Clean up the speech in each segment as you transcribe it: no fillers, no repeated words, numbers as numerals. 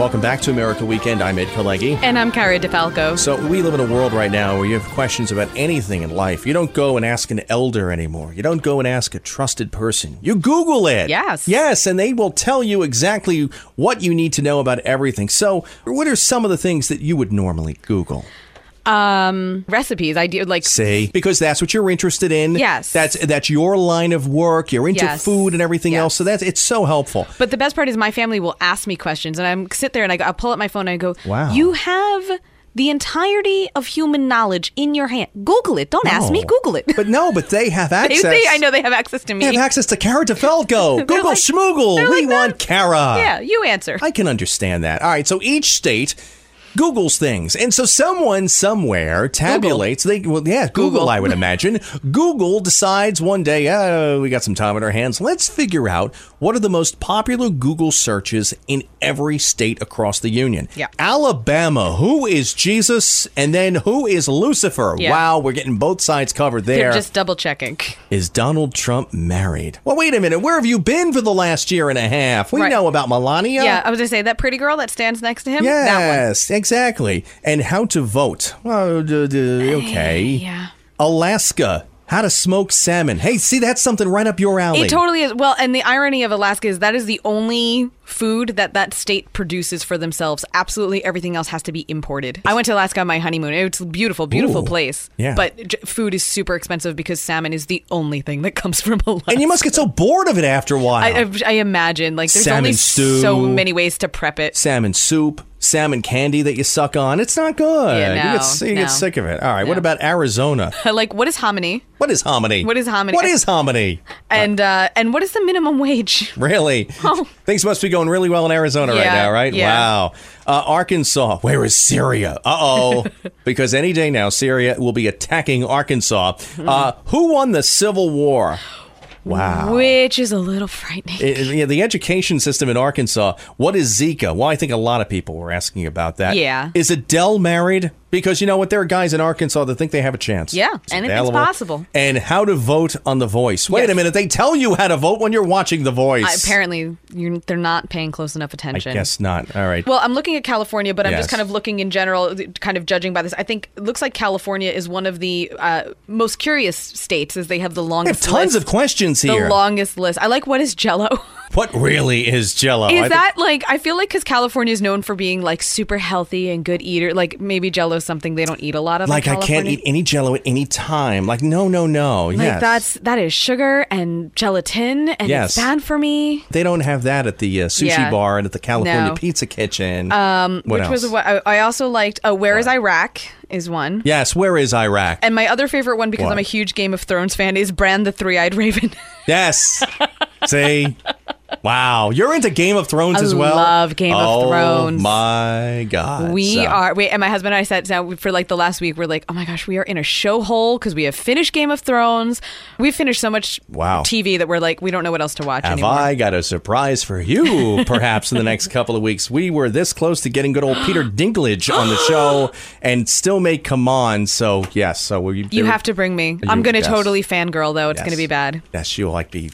Welcome back to America Weekend. I'm Ed Kalegi. And I'm Cara DeFalco. So we live in a world right now where you have questions about anything in life. You don't go and ask an elder anymore. You don't go and ask a trusted person. You Google it. Yes. Yes, and they will tell you exactly what you need to know about everything. So what are some of the things that you would normally Google? Recipes. I do like say because that's what you're interested in. Yes. That's your line of work. You're into Yes. food and everything Yes. else. So it's so helpful. But the best part is my family will ask me questions, and I sit there and I'll pull up my phone and I go, Wow. You have the entirety of human knowledge in your hand. Google it. Don't ask me. Google it. But they have access. I know they have access to me. They have access to Cara DeFalco. Google like- Schmoogle. they're We like want Cara. Yeah, you answer. I can understand that. All right, so each state Googles things. And so someone somewhere tabulates. Google, I would imagine. Google decides one day, we got some time on our hands. Let's figure out what are the most popular Google searches in every state across the union. Yeah. Alabama, who is Jesus? And then who is Lucifer? Yeah. Wow, we're getting both sides covered there. They're just double checking. Is Donald Trump married? Well, wait a minute. Where have you been for the last year and a half? We Right. know about Melania. Yeah, I was going to say that pretty girl that stands next to him. That Yes, exactly. And how to vote. Oh, okay. Yeah. Alaska. How to smoke salmon. Hey, see, that's something right up your alley. It totally is. Well, and the irony of Alaska is that is the only food that state produces for themselves. Absolutely everything else has to be imported. I went to Alaska on my honeymoon. It's a beautiful, beautiful Ooh, place. yeah. But food is super expensive because salmon is the only thing that comes from Alaska. And you must get so bored of it after a while. I imagine. Like, there's Salmon only stew. so many ways to prep it. Salmon soup, salmon candy that you suck on. It's not good. Yeah, no, you get no. sick of it. All right, what No. about Arizona? Like, what is hominy? What is hominy? What is hominy? What is hominy? And what is the minimum wage? Really? Oh. Things must be going really well in Arizona right Yeah, now, right? yeah. Wow. Arkansas. Where is Syria? Uh-oh. Because any day now, Syria will be attacking Arkansas. Who won the Civil War? Wow. Which is a little frightening. The education system in Arkansas. What is Zika? Well, I think a lot of people were asking about that. Yeah. Is Adele married? Because you know what? There are guys in Arkansas that think they have a chance. Yeah, It's anything's available. possible. And how to vote on The Voice. Wait Yes. a minute. They tell you how to vote when you're watching The Voice. Apparently, they're not paying close enough I attention. guess not. All right. Well, I'm looking at California, but I'm Yes. just kind of looking in general, kind of judging by this. I think it looks like California is one of the most curious states, as they have the I have longest tons list. of questions The here. longest list. I like, what is Jell-O? What really is Jell-O? Is that like, I feel like because California is known for being like super healthy and good eater, like maybe Jell-O is something they don't eat a lot of. Like in I can't California. eat any Jell-O at any time. Like no. Like Yes. that is sugar and gelatin, and Yes. it's bad for me. They don't have that at the sushi Yeah. bar and at the California No. Pizza Kitchen. Which what else? was what I also liked. Where is Iraq is one. Yes, where is Iraq? And my other favorite one, because What? I'm a huge Game of Thrones fan, is Bran the Three-Eyed Raven. Yes. See? Wow. You're into Game of Thrones I as well? love Game of Thrones. Oh, my God. And my husband and I sat down for like the last week. We're like, oh my gosh, we are in a show hole because we have finished Game of Thrones. We've finished so much Wow. TV that we're like, we don't know what else to watch Have anymore. I got a surprise for you, perhaps in the next couple of weeks? We were this close to getting good old Peter Dinklage on the show and still may come on. So, yes. So You have to bring me. I'm going to totally fangirl, though. It's going to be bad. Yes, you'll be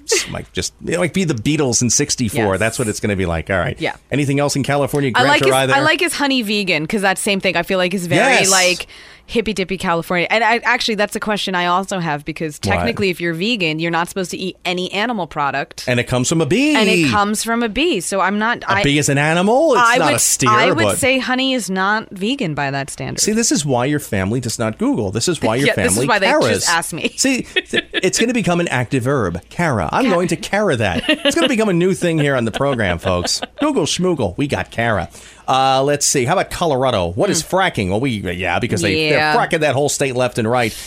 the Beatles in '64. Yes. That's what it's going to be like. All right. Yeah. Anything else in California? I like there? his honey vegan, because that same thing I feel like is very Yes. like hippy dippy California. And actually that's a question I also have, because technically if you're vegan, you're not supposed to eat any animal product. And it comes from a bee. And it comes from a bee. So I'm not. A bee is an animal. It's not a steer. I would but say honey is not vegan by that standard. see, this is why your family does not Google. This is why your family. This is why they Caras. just ask me. See, it's going to become an active verb. Cara. I'm going to Cara that. It's going to become a new thing here on the program, folks. Google schmoogle. We got Cara. Let's see. How about Colorado? What is fracking? Well, because they're fracking that whole state left and right.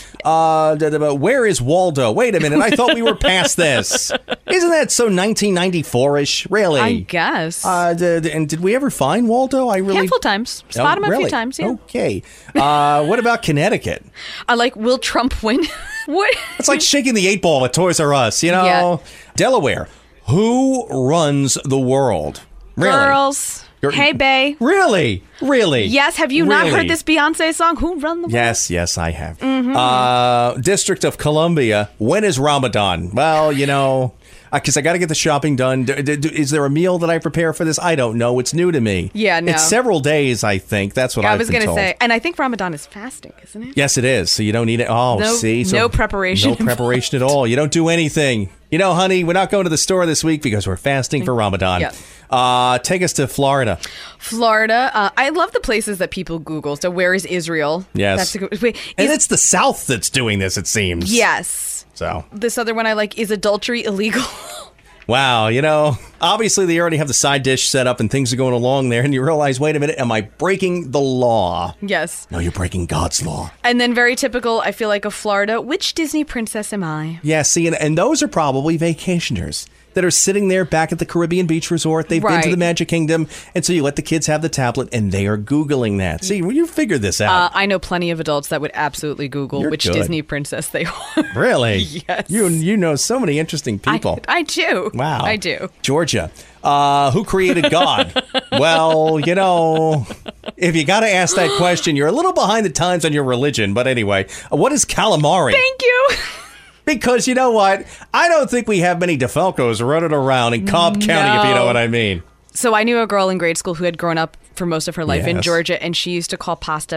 Where is Waldo? Wait a minute. I thought we were past this. Isn't that so 1994-ish? Really? I guess. And did we ever find Waldo? Handful of times. Spot him a really? few times, yeah. Okay. What about Connecticut? I like, will Trump win? What? It's like shaking the 8-ball at Toys R Us, you know? Yeah. Delaware. Who runs the world? Really? Girls. Hey, bae. Really? Really? Yes, have you not Really? heard this Beyonce song? Who run the world? Yes, I have. District of Columbia. When is Ramadan? Well, Because I got to get the shopping done. Is there a meal that I prepare for this? I don't know. It's new to me. Yeah, no. It's several days, I think. That's what I I've was been going to told. say, and I think Ramadan is fasting, isn't it? Yes, it is. So you don't need it. Oh, No- see? So no preparation No preparation at all. You don't do anything. You know, honey, we're not going to the store this week because we're fasting for Ramadan. Yeah. Take us to Florida. Florida. I love the places that people Google. So where is Israel? Yes. That's a good, wait, And is- it's the South that's doing this, it seems. yes. So, This other one I like, is adultery illegal? wow, you know, obviously they already have the side dish set up and things are going along there. And you realize, wait a minute, am I breaking the law? Yes. No, you're breaking God's law. And then very typical, I feel like, of Florida. Which Disney princess am I? Yeah, see, and those are probably vacationers that are sitting there back at the Caribbean Beach Resort. They've been to the Right. Magic Kingdom. And so you let the kids have the tablet and they are Googling that. See, you figured this out. I know plenty of adults that would absolutely Google You're which good. Disney princess they are. Really? Yes. You know so many interesting people. I do. Wow. I do. Georgia. Who created God? Well, you know, if you got to ask that question, you're a little behind the times on your religion. But anyway, what is calamari? Thank you. Because you know what? I don't think we have many DeFalcos running around in Cobb County, if you know what I mean. So I knew a girl in grade school who had grown up for most of her life in Yes. Georgia, and she used to call pasta?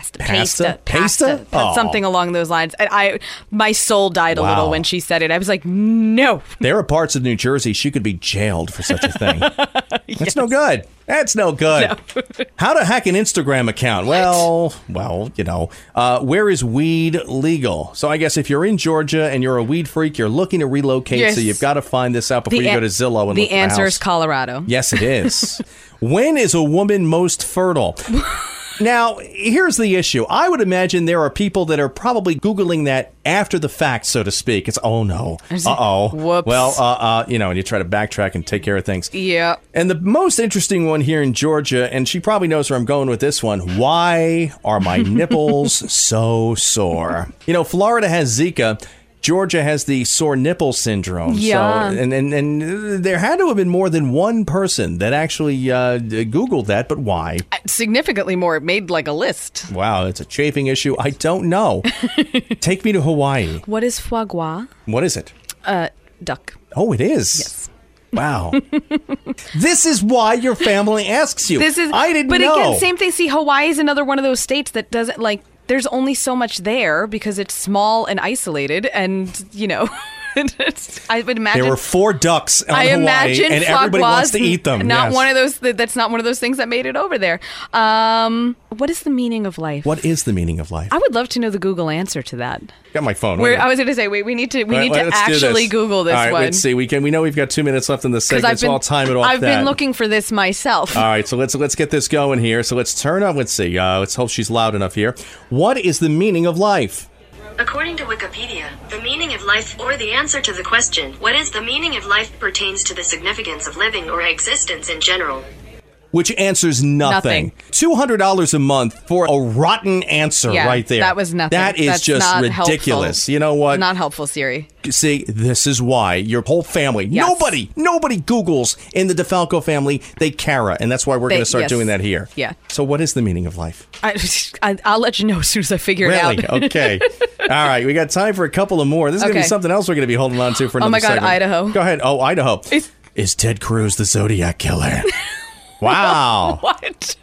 Pasta? Oh. Something along those lines. And my soul died a Wow. little when she said it. I was like, no. There are parts of New Jersey she could be jailed for such a thing. That's no good. That's no good. How to hack an Instagram account? Well, you know, where is weed legal? So I guess if you're in Georgia and you're a weed freak, you're looking to relocate, Yes. so you've got to find this out before you go to Zillow and look the for a answer is house. Colorado. Yes, it is. When is a woman most fertile? Now, here's the issue. I would imagine there are people that are probably Googling that after the fact, so to speak. It's, oh no. Uh-oh. Whoops. Well, you know, and you try to backtrack and take care of things. Yeah. And the most interesting one here in Georgia, and she probably knows where I'm going with this one. Why are my nipples so sore? You know, Florida has Zika. Georgia has the sore nipple syndrome. Yeah. So, and there had to have been more than one person that actually Googled that, but why? Significantly more. It made like a list. Wow, it's a chafing issue. I don't know. Take me to Hawaii. What is foie gras? What is it? Duck. Oh, it is. Yes. Wow. This is why your family asks you. I didn't but know. But again, same thing. See, Hawaii is another one of those states that doesn't like. There's only so much there because it's small and isolated, and you know, I would imagine There were 4 ducks on I Hawaii, imagine and foie everybody gras wants to eat them. Not Yes. one of those. That's not one of those things that made it over there. What is the meaning of life? What is the meaning of life? I would love to know the Google answer to that. Got my phone. I was going to say, wait, we need to Let's do actually this. Google this All right, one. let's see. We know we've got 2 minutes left in this segment, so I'll time it off. I've been looking for this myself. All right, so let's get this going here. So let's turn up. Let's see. Let's hope she's loud enough here. What is the meaning of life? According to Wikipedia, the meaning of life, or the answer to the question, what is the meaning of life, pertains to the significance of living or existence in general. Which answers nothing. $200 a month for a rotten answer Yeah, right there. that was nothing. That is That's just not ridiculous. helpful. You know what? Not helpful, Siri. See, this is why your whole family, Yes. nobody Googles in the DeFalco family. They Cara, and that's why we're going to start yes. doing that here. Yeah. So what is the meaning of life? I'll let you know as soon as I figure Really? it out. Okay. All right. We got time for a couple of more. This is going to be Okay. something else we're going to be holding on to for another Oh my God, segment. Idaho. Go ahead. Oh, Idaho. Is Ted Cruz the Zodiac Killer? Wow. What?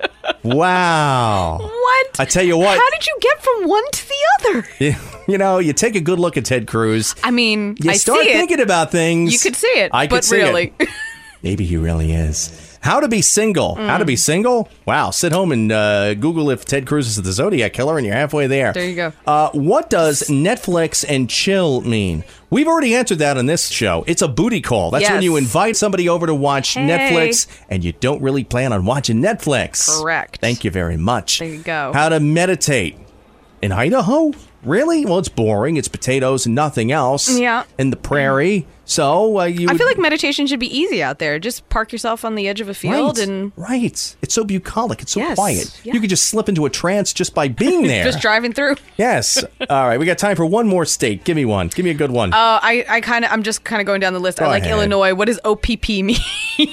Wow. What? I tell you what. How did you get from one to the other? You know, you take a good look at Ted Cruz. I mean, You I start see thinking it. about things. You could see it, I could but see really. it. Maybe he really is. How to be single. How to be single? Wow. Sit home and Google if Ted Cruz is the Zodiac Killer, and you're halfway there. There you go. What does Netflix and chill mean? We've already answered that on this show. It's a booty call. That's when Yes. you invite somebody over to watch Hey. Netflix, and you don't really plan on watching Netflix. Correct. Thank you very much. There you go. How to meditate. In Idaho? Really? Well, it's boring. It's potatoes and nothing else. Yeah. In the prairie. So you I would- feel like meditation should be easy out there. Just park yourself on the edge of a field and Right. It's so bucolic. It's so Yes, quiet. yeah. You could just slip into a trance just by being there. just driving through. Yes. All right. We got time for one more state. Give me one. Give me a good one. I'm just kind of going down the list. Go I like ahead. Illinois. What does OPP mean?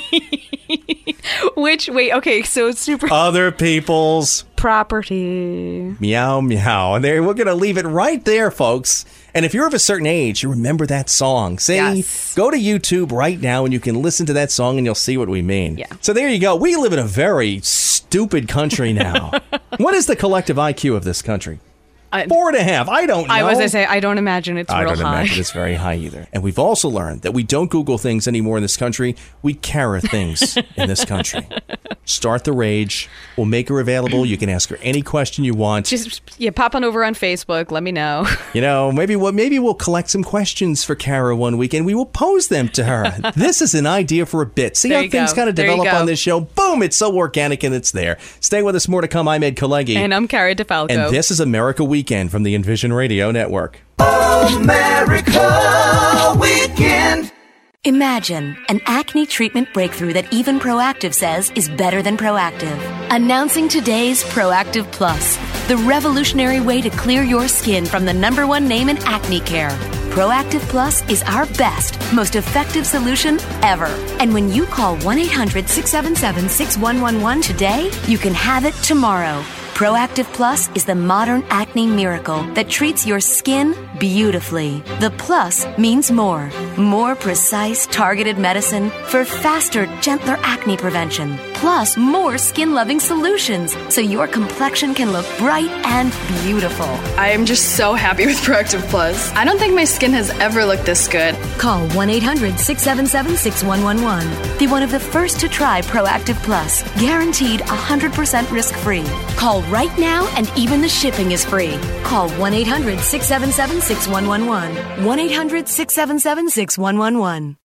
Okay, so it's super Other people's property. meow meow. And there, we're going to leave it right there, folks. And if you're of a certain age, you remember that song. See? Yes. Go to YouTube right now and you can listen to that song and you'll see what we mean. Yeah. So there you go. We live in a very stupid country now. What is the collective IQ of this country? 4.5. I don't know. I was going to say, I don't imagine it's real high. I don't imagine it's very high either. And we've also learned that we don't Google things anymore in this country. We Kara things in this country. Start the rage. We'll make her available. You can ask her any question you want. Just pop on over on Facebook. Let me know. You know, maybe we'll collect some questions for Kara one week and we will pose them to her. This is an idea for a bit. See how things kind of develop on this show? Boom! It's so organic and it's there. Stay with us. More to come. I'm Ed Kalegi. And I'm Kara DeFalco. And this is America Weekend from the Envision Radio Network. America Weekend. Imagine an acne treatment breakthrough that even Proactive says is better than Proactive. Announcing today's Proactive Plus, the revolutionary way to clear your skin from the #1 name in acne care. Proactive Plus is our best, most effective solution ever. And when you call 1-800-677-6111 today, you can have it tomorrow. Proactive Plus is the modern acne miracle that treats your skin beautifully. The plus means more. More precise, targeted medicine for faster, gentler acne prevention. Plus, more skin-loving solutions so your complexion can look bright and beautiful. I am just so happy with Proactive Plus. I don't think my skin has ever looked this good. Call 1-800-677-6111. Be one of the first to try Proactive Plus. Guaranteed 100% risk-free. Call right now and even the shipping is free. Call 1-800-677-6111. 1-800-677-6111.